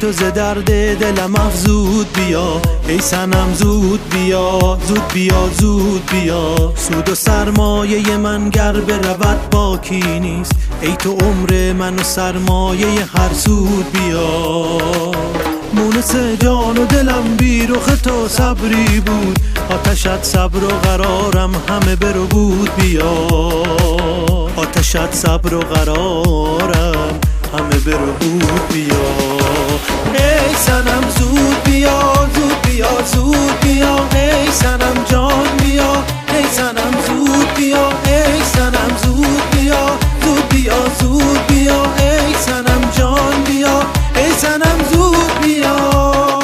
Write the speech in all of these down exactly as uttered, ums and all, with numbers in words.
تو ز درد دلم افزود بیا، ای صنم زود بیا، زود بیا زود بیا. سود و سرمایه من گر برود باکی نیست، ای تو عمر من و سرمایه هر سود بیا. مونس جان و دلم بی رخ تو صبری بود، آتشت صبر و قرارم همه برو بود بیا. آتشت صبر و قرارم همه برو بود بیا. ای صنم زود بیا، زود بیا زود بیا. ای صنم جان بیا، ای صنم زود بیا. ای صنم زود بیا، زود بیا زود بیا. ای صنم جان بیا، ای صنم زود بیا.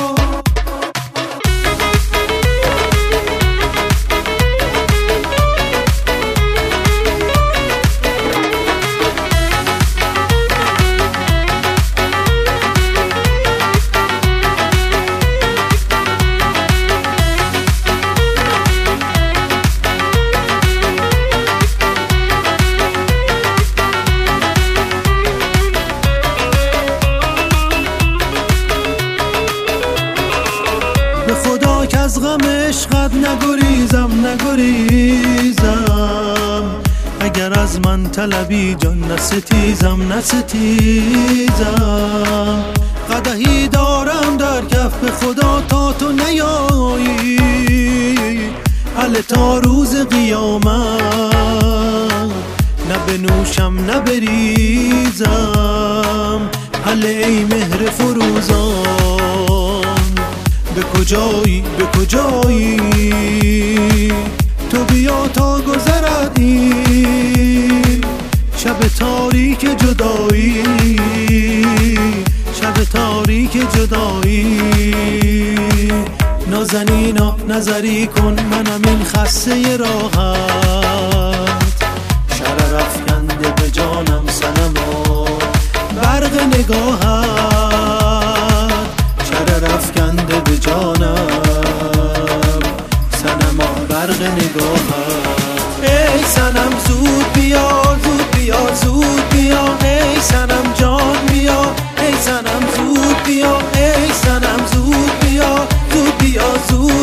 به خدا که از غم عشقت نگریزم نگریزم، اگر از من طلبی جان نستیزم نستیزم. قدحی دارم در کف به خدا تا تو نیایی، هله تا روز قیامت نه بنوشم نه بریزم. هله ای مهر فروزان به کجایی به کجایی، تو بیا تا گذرد این شب تاریک جدایی، شب تاریک جدایی. نازنینا نظری کن منم این خسته راحت، شرر افکنده به جانم صنما برق نگاهت، شرر افکنده به جانم صنما برق نگاهت. ای صنم زود بیا، زود بیا زود بیا. ای صنم جان بیا، ای صنم زود بیا. ای صنم زود بیا، زود بیا زود